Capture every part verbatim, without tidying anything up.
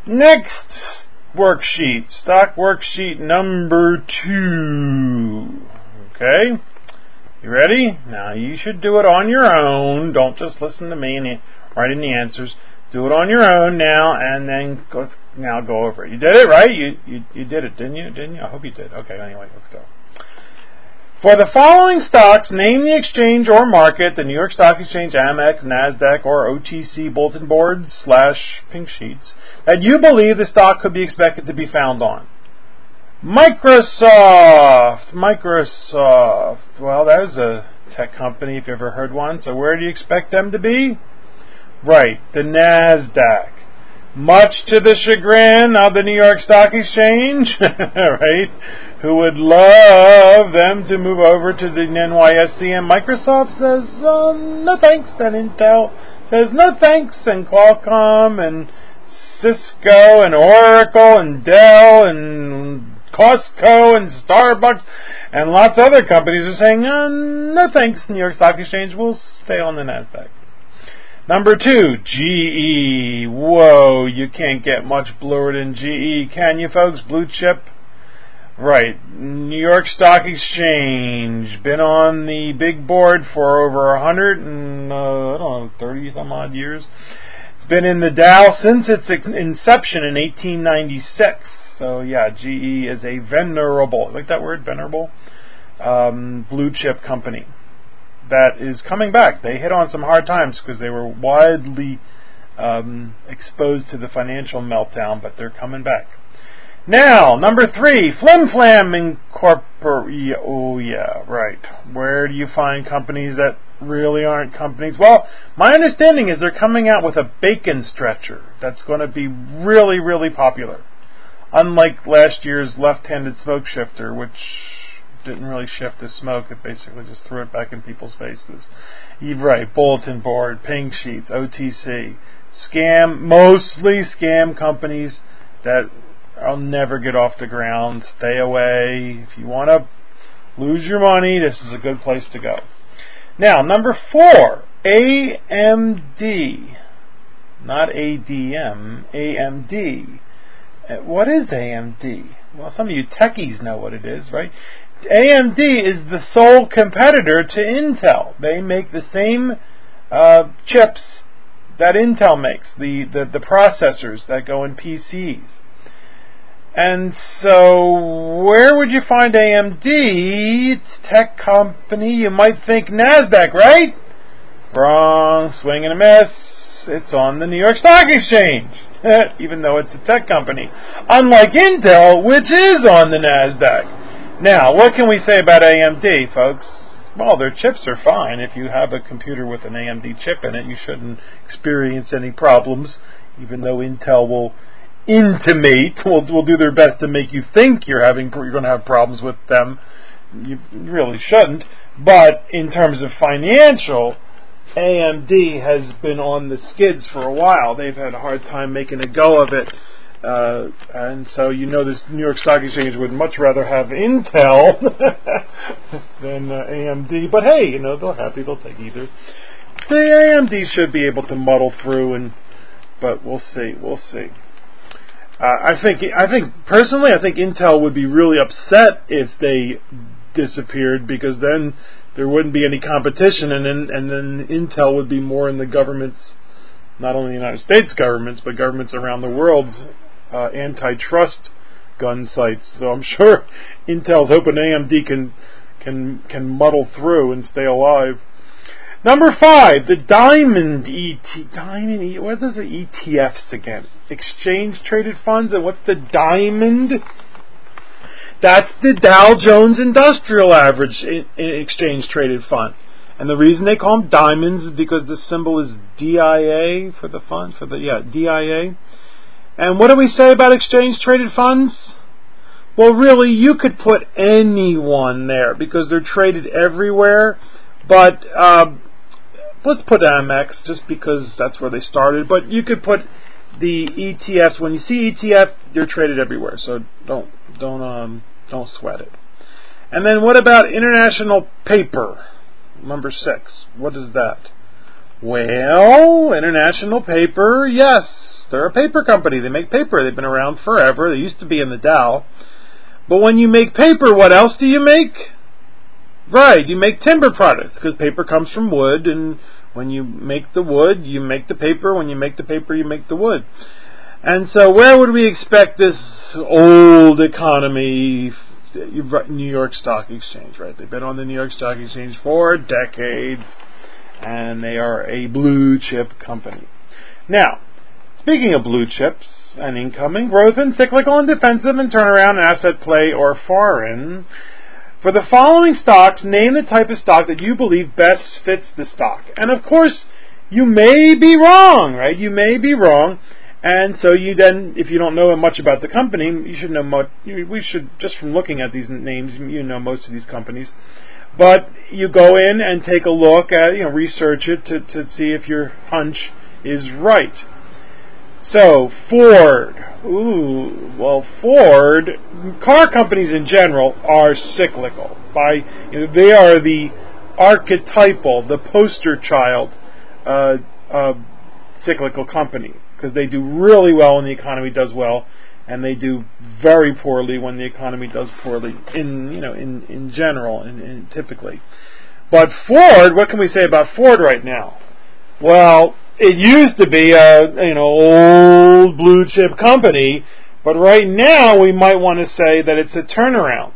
Next worksheet, stock worksheet number two. Okay, you ready? Now you should do it on your own. Don't just listen to me and write in the answers. Do it on your own now, and then go, now go over it. You did it, right? You, you you did it, didn't you? Didn't you? I hope you did. Okay, anyway, let's go. For the following stocks, name the exchange or market, the New York Stock Exchange, Amex, NASDAQ, or O T C bulletin boards slash pink sheets, that you believe the stock could be expected to be found on. Microsoft. Microsoft. Well, there's a tech company if you ever heard one. So where do you expect them to be? Right, the NASDAQ. Much to the chagrin of the New York Stock Exchange, right, who would love them to move over to the N Y S E, and Microsoft says, oh, no thanks, and Intel says no thanks, and Qualcomm, and Cisco, and Oracle, and Dell, and Costco, and Starbucks, and lots of other companies are saying, oh, no thanks, New York Stock Exchange, we'll stay on the NASDAQ. Number two, G E. Whoa, you can't get much bluer than G E, can you, folks? Blue chip. Right. New York Stock Exchange. Been on the big board for over a hundred and, uh, I don't know, thirty some odd years. It's been in the Dow since its inception in eighteen ninety-six. So, yeah, G E is a venerable, like that word, venerable, um, blue chip company that is coming back. They hit on some hard times because they were widely um, exposed to the financial meltdown, but they're coming back. Now, number three, Flim Flam Incorporated. Oh, yeah, right. Where do you find companies that really aren't companies? Well, my understanding is they're coming out with a bacon stretcher that's going to be really, really popular. Unlike last year's left-handed smoke shifter, which didn't really shift the smoke, it basically just threw it back in people's faces. You're right, bulletin board, pink sheets, O T C, scam, mostly scam companies that I'll never get off the ground. Stay away. If you want to lose your money, this is a good place to go. Now, number four, A M D. Not A D M, A M D. What is A M D? Well, some of you techies know what it is, right? A M D is the sole competitor to Intel. They make the same uh, chips that Intel makes, the, the, the processors that go in P Cs. And so, where would you find A M D? It's a tech company. You might think NASDAQ, right? Wrong. Swing and a miss. It's on the New York Stock Exchange, even though it's a tech company. Unlike Intel, which is on the NASDAQ. Now, what can we say about A M D, folks? Well, their chips are fine. If you have a computer with an A M D chip in it, you shouldn't experience any problems, even though Intel will intimate, will, will do their best to make you think you're having you're going to have problems with them. You really shouldn't. But in terms of financial, A M D has been on the skids for a while. They've had a hard time making a go of it. Uh, and so you know this New York Stock Exchange would much rather have Intel than uh, A M D. But hey, you know, they're happy. They'll take either. The A M D should be able to muddle through, and but we'll see. We'll see. Uh, I think, I think personally, I think Intel would be really upset if they disappeared, because then there wouldn't be any competition, and then and then Intel would be more in the government's, not only the United States governments, but governments around the world's uh, antitrust gun sights. So I'm sure Intel's hoping A M D can can can muddle through and stay alive. Number five, the Diamond E T. Diamond E. What is the E T Fs again? Exchange traded funds. And what's the Diamond? That's the Dow Jones Industrial Average Exchange Traded Fund. And the reason they call them diamonds is because the symbol is D I A for the fund, for the yeah D I A. And what do we say about exchange traded funds? Well, really, you could put anyone there because they're traded everywhere. But uh, let's put Amex just because that's where they started. But you could put the E T Fs. When you see E T F, they're traded everywhere. So don't don't um don't sweat it. And then what about international paper? Number six. What is that? Well, international paper, yes. They're a paper company. They make paper. They've been around forever. They used to be in the Dow. But when you make paper, what else do you make? Right, you make timber products, because paper comes from wood, and when you make the wood, you make the paper. When you make the paper, you make the wood. And so where would we expect this old economy? New York Stock Exchange, right? They've been on the New York Stock Exchange for decades, and they are a blue chip company. Now, speaking of blue chips and income and growth and cyclical and defensive and turnaround asset play or foreign, for the following stocks, name the type of stock that you believe best fits the stock. And of course, you may be wrong, right? You may be wrong. And so you then, if you don't know much about the company, you should know much. We should, just from looking at these names, you know most of these companies. But you go in and take a look at, you know, research it to, to see if your hunch is right. So, Ford. Ooh, well, Ford, car companies in general are cyclical. By you know, they are the archetypal, the poster child uh, uh, cyclical company, because they do really well when the economy does well, and they do very poorly when the economy does poorly. In you know, in in general, and in, in typically. But Ford, what can we say about Ford right now? Well, it used to be a you know old blue chip company, but right now we might want to say that it's a turnaround.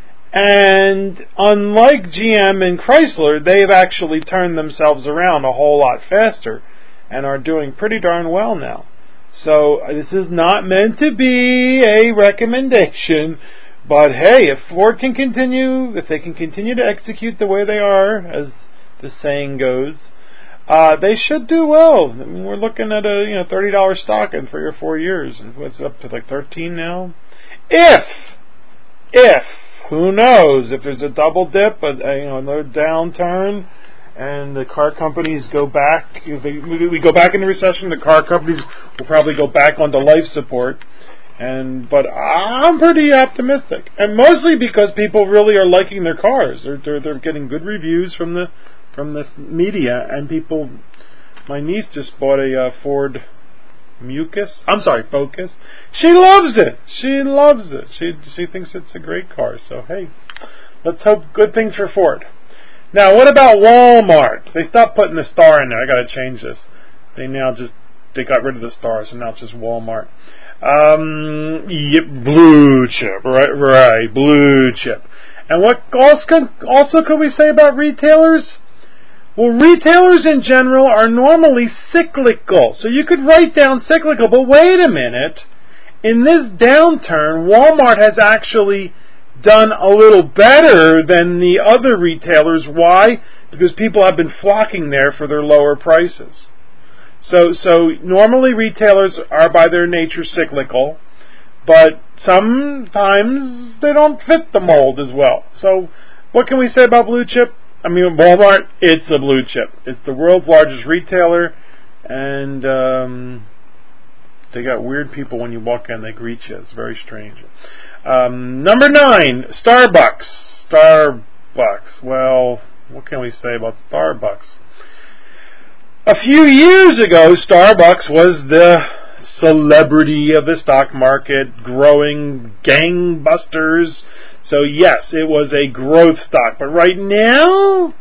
And unlike G M and Chrysler, they've actually turned themselves around a whole lot faster and are doing pretty darn well now. So this is not meant to be a recommendation, but hey, if Ford can continue, if they can continue to execute the way they are, as the saying goes, Uh, they should do well. I mean, we're looking at a you know thirty dollars stock in three or four years, and what's up to like thirteen now. If, if who knows if there's a double dip, a, a, you know another downturn, and the car companies go back. If they, we go back into recession, the car companies will probably go back onto life support. And but I'm pretty optimistic, and mostly because people really are liking their cars. They're they're, they're getting good reviews from the. from the media, and people. My niece just bought a uh, Ford Mucus. I'm sorry, Focus. She loves it. She loves it. She she thinks it's a great car. So hey, let's hope good things for Ford. Now, what about Walmart? They stopped putting the star in there. I got to change this. They now just they got rid of the star, so now it's just Walmart. Um, yep, blue chip, right? Right, blue chip. And what else can also could we say about retailers? Well, retailers in general are normally cyclical. So you could write down cyclical, but wait a minute. In this downturn, Walmart has actually done a little better than the other retailers. Why? Because people have been flocking there for their lower prices. So, so normally retailers are by their nature cyclical, but sometimes they don't fit the mold as well. So what can we say about blue chip? I mean, Walmart, it's a blue chip. It's the world's largest retailer, and um, they got weird people when you walk in. They greet you. It's very strange. Um, number nine, Starbucks. Starbucks. Well, what can we say about Starbucks? A few years ago, Starbucks was the celebrity of the stock market, growing gangbusters. So yes, it was a growth stock. But right now,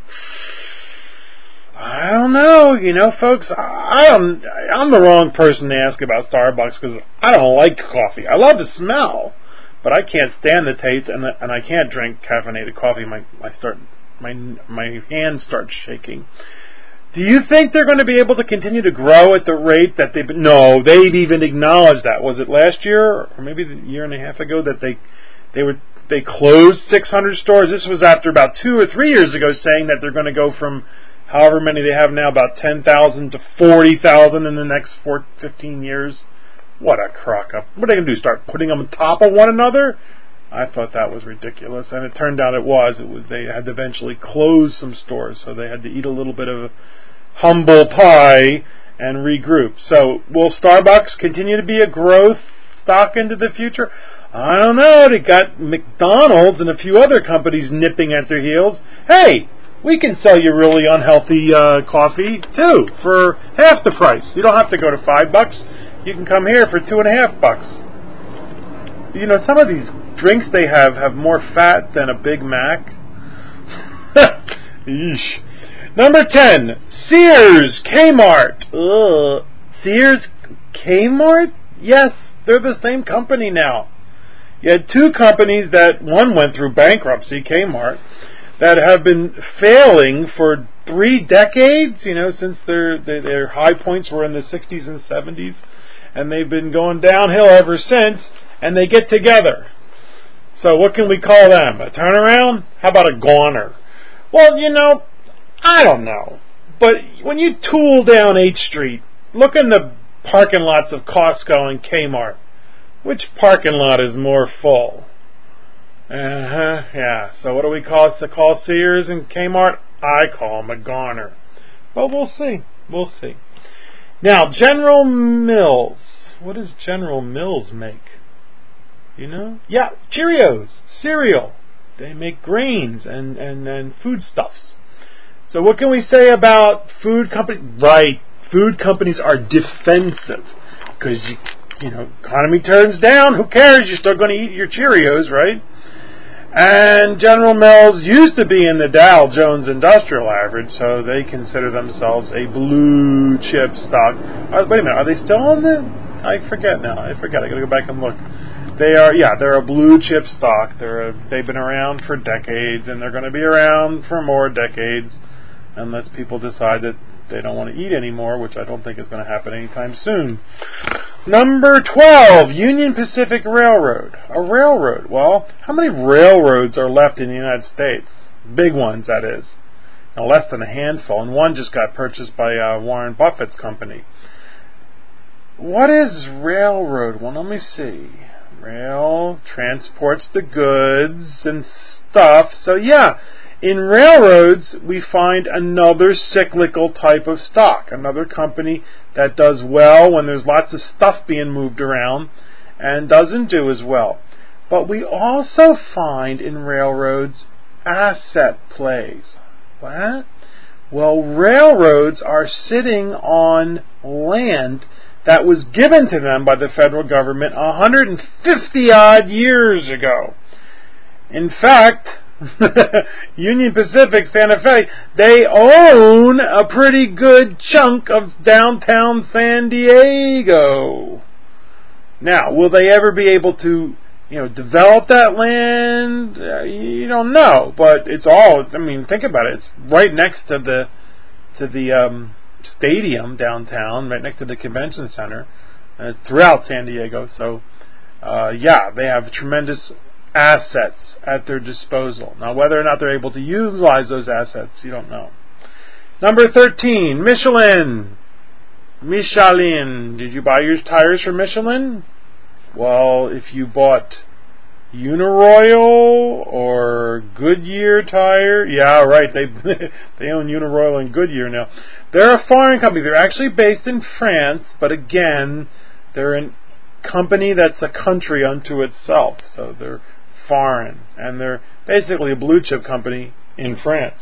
I don't know. You know, folks, I don't, I'm the wrong person to ask about Starbucks because I don't like coffee. I love the smell, but I can't stand the taste, and and I can't drink caffeinated coffee. My my start my my hands start shaking. Do you think they're going to be able to continue to grow at the rate that they've been? No, they've even acknowledged that. Was it last year or maybe a year and a half ago that they they were they closed six hundred stores? This was after about two or three years ago saying that they're going to go from however many they have now, about ten thousand to forty thousand in the next four, fifteen years. What a crock up. What are they going to do, start putting them on top of one another? I thought that was ridiculous, and it turned out it was. It was they had to eventually close some stores, so they had to eat a little bit of humble pie and regroup. So will Starbucks continue to be a growth stock into the future? I don't know. They got McDonald's and a few other companies nipping at their heels. Hey, we can sell you really unhealthy uh, coffee too for half the price. You don't have to go to five bucks. You can come here for two and a half bucks. You know, some of these drinks they have have more fat than a Big Mac. Yeesh. Number ten, Sears Kmart. Ugh. Sears Kmart? Yes, they're the same company now. You had two companies that, one went through bankruptcy, Kmart, that have been failing for three decades, you know, since their, their, their high points were in the sixties and seventies, and they've been going downhill ever since, and they get together. So what can we call them? A turnaround? How about a goner? Well, you know, I don't know. But when you tool down eighth Street, look in the parking lots of Costco and Kmart. Which parking lot is more full? Uh-huh, yeah. So what do we call to call Sears and Kmart? I call them a goner. But we'll see. We'll see. Now, General Mills. What does General Mills make? You know? Yeah, Cheerios, cereal. They make grains and, and, and foodstuffs. So what can we say about food companies? Right, food companies are defensive. Because, you, you know, economy turns down, who cares? You're still going to eat your Cheerios, right? And General Mills used to be in the Dow Jones Industrial Average, so they consider themselves a blue chip stock. Uh, wait a minute, are they still on the... I forget now. I forget. I got to go back and look. They are, yeah, they're a blue chip stock. They're a, they've been around for decades, and they're going to be around for more decades, unless people decide that they don't want to eat anymore, which I don't think is going to happen anytime soon. Number twelve, Union Pacific Railroad. A railroad. Well, how many railroads are left in the United States? Big ones, that is. Now, less than a handful, and one just got purchased by uh, Warren Buffett's company. What is railroad? Well, let me see. Rail transports the goods and stuff. So, yeah, in railroads, we find another cyclical type of stock. Another company that does well when there's lots of stuff being moved around and doesn't do as well. But we also find in railroads asset plays. What? Well, railroads are sitting on land that was given to them by the federal government one hundred fifty odd years ago. In fact, Union Pacific, Santa Fe, they own a pretty good chunk of downtown San Diego. Now, will they ever be able to, you know, develop that land? Uh, you don't know, but it's all, I mean, think about it. It's right next to the, to the, um, stadium downtown, right next to the convention center, uh, throughout San Diego. So, uh, yeah, they have tremendous assets at their disposal. Now, whether or not they're able to utilize those assets, you don't know. Number thirteen, Michelin. Michelin. Did you buy your tires from Michelin? Well, if you bought Uniroyal or Goodyear tire, yeah, right, they they own Uniroyal and Goodyear now. They're a foreign company. They're actually based in France, but again, they're a company that's a country unto itself. So they're foreign, and they're basically a blue chip company in France.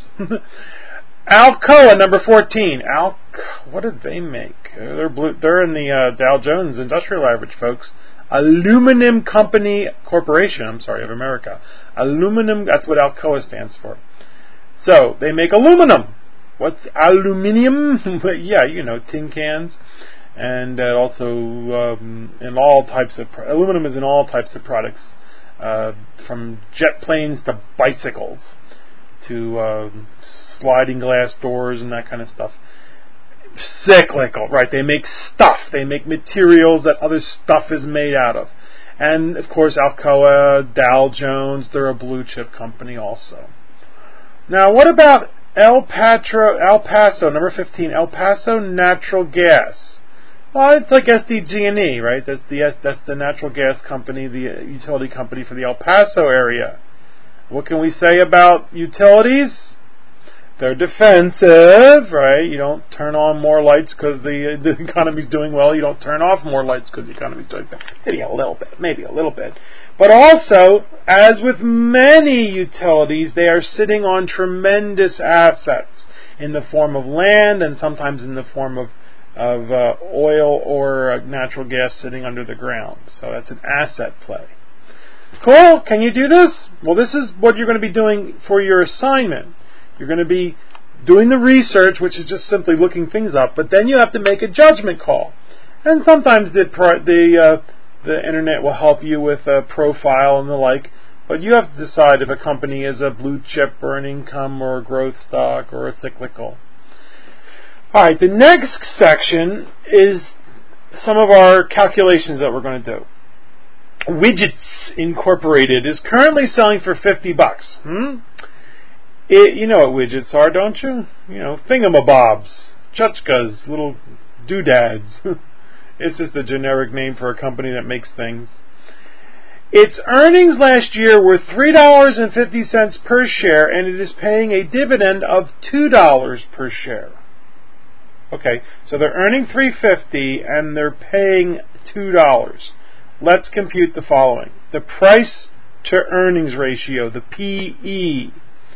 Alcoa, number fourteen. Al, what did they make? They're blue. They're in the uh, Dow Jones Industrial Average, folks. Aluminum Company Corporation, I'm sorry, of America. Aluminum, that's what Alcoa stands for. So, they make aluminum. What's aluminium? Yeah, you know, tin cans. And uh, also um, in all types of, pro- aluminum is in all types of products. Uh, from jet planes to bicycles to uh, sliding glass doors and that kind of stuff. Cyclical, right? They make stuff. They make materials that other stuff is made out of. And, of course, Alcoa, Dow Jones, they're a blue chip company also. Now, what about El Patro, El Paso, number fifteen, El Paso Natural Gas? Well, it's like S D G and E, right? That's the that's the natural gas company, the utility company for the El Paso area. What can we say about utilities? They're defensive, right? You don't turn on more lights because the, the economy's doing well. You don't turn off more lights because the economy's doing bad. Maybe a little bit, maybe a little bit. But also, as with many utilities, they are sitting on tremendous assets in the form of land and sometimes in the form of of uh, oil or uh, natural gas sitting under the ground. So that's an asset play. Cool. Can you do this? Well, this is what you're going to be doing for your assignment. You're going to be doing the research, which is just simply looking things up, but then you have to make a judgment call. And sometimes the the uh, the internet will help you with a profile and the like, but you have to decide if a company is a blue chip or an income or a growth stock or a cyclical. All right, the next section is some of our calculations that we're going to do. Widgets Incorporated is currently selling for fifty bucks. Hmm? It, you know what widgets are, don't you? You know, thingamabobs, tchotchkes, little doodads. It's just a generic name for a company that makes things. Its earnings last year were three dollars and fifty cents per share, and it is paying a dividend of two dollars per share. Okay, so they're earning three dollars and fifty cents and they're paying two dollars. Let's compute the following. The price to earnings ratio, the P E.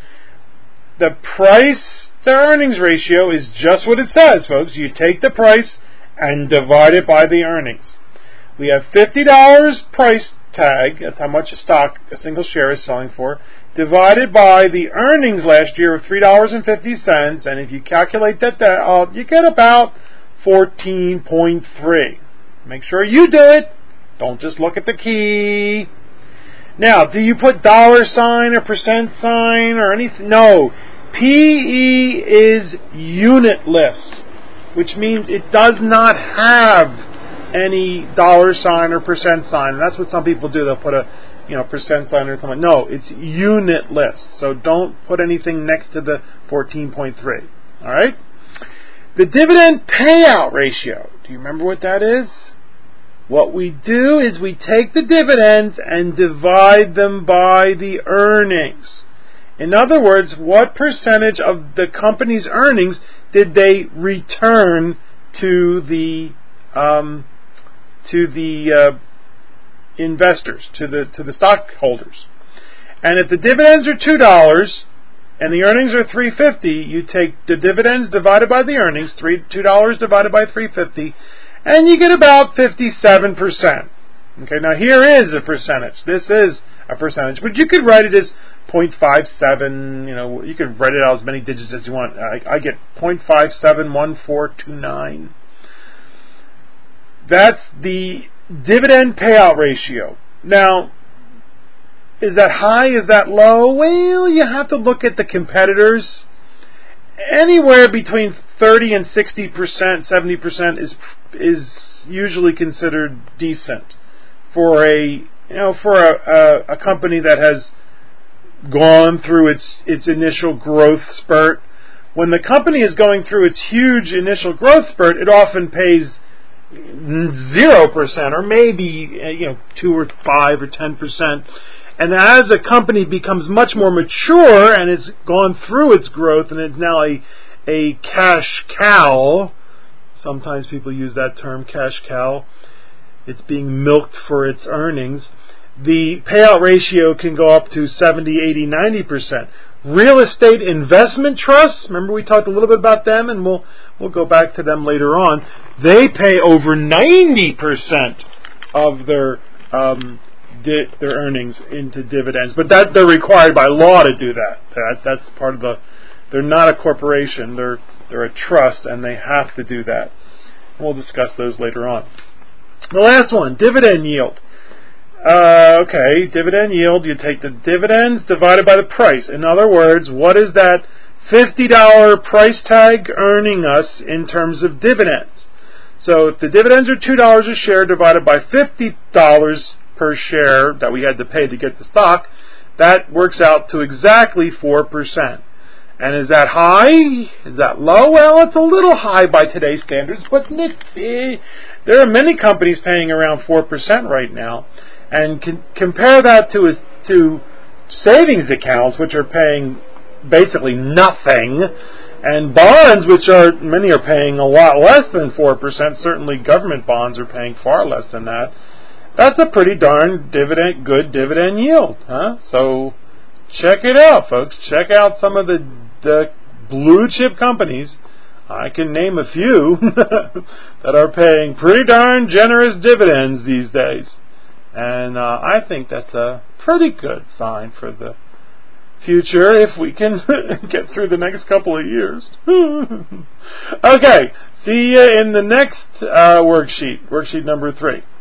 The price to earnings ratio is just what it says, folks. You take the price and divide it by the earnings. We have fifty dollars price tag, that's how much a stock, a single share is selling for, divided by the earnings last year of three dollars and fifty cents, and if you calculate that out, you get about fourteen point three. Make sure you do it. Don't just look at the key. Now, do you put dollar sign or percent sign or anything? No. P E is unitless, which means it does not have any dollar sign or percent sign. And that's what some people do. They'll put a, you know, percent sign or something. No, it's unitless. So don't put anything next to the fourteen point three. All right? The dividend payout ratio. Do you remember what that is? What we do is we take the dividends and divide them by the earnings. In other words, what percentage of the company's earnings did they return to the um, to the uh, investors, to the to the stockholders? And if the dividends are two dollars and the earnings are three fifty, you take the dividends divided by the earnings, three two dollars divided by three fifty. And you get about fifty-seven percent. Okay, now here is a percentage. This is a percentage, but you could write it as zero point five seven. You know, you could write it out as many digits as you want. I, I get zero point five seven one four two nine. That's the dividend payout ratio. Now, is that high? Is that low? Well, you have to look at the competitors. Anywhere between thirty and sixty percent, seventy percent is is usually considered decent for a you know for a, a, a company that has gone through its its initial growth spurt. When the company is going through its huge initial growth spurt, it often pays zero percent or maybe you know two or five or ten percent. And as a company becomes much more mature and has gone through its growth and is now a a cash cow, sometimes people use that term, cash cow, it's being milked for its earnings, the payout ratio can go up to seventy, eighty, ninety percent. Real estate investment trusts, remember we talked a little bit about them and we'll we'll go back to them later on. They pay over ninety percent of their um Di- their earnings into dividends, but that they're required by law to do that. That that's part of the. They're not a corporation. They're they're a trust, and they have to do that. We'll discuss those later on. The last one, dividend yield. Uh, okay, dividend yield. You take the dividends divided by the price. In other words, what is that fifty dollars price tag earning us in terms of dividends? So if the dividends are two dollars a share divided by fifty dollars per share that we had to pay to get the stock, that works out to exactly four percent. And is that high? Is that low? Well, it's a little high by today's standards, but it, there are many companies paying around four percent right now. And can, compare that to to savings accounts, which are paying basically nothing, and bonds, which are many are paying a lot less than four percent. Certainly government bonds are paying far less than that. That's a pretty darn dividend, good dividend yield, huh? So check it out, folks. Check out some of the, the blue chip companies I can name a few that are paying pretty darn generous dividends these days. And uh, I think that's a pretty good sign for the future if we can get through the next couple of years. Okay, see you in the next uh, worksheet, worksheet number three.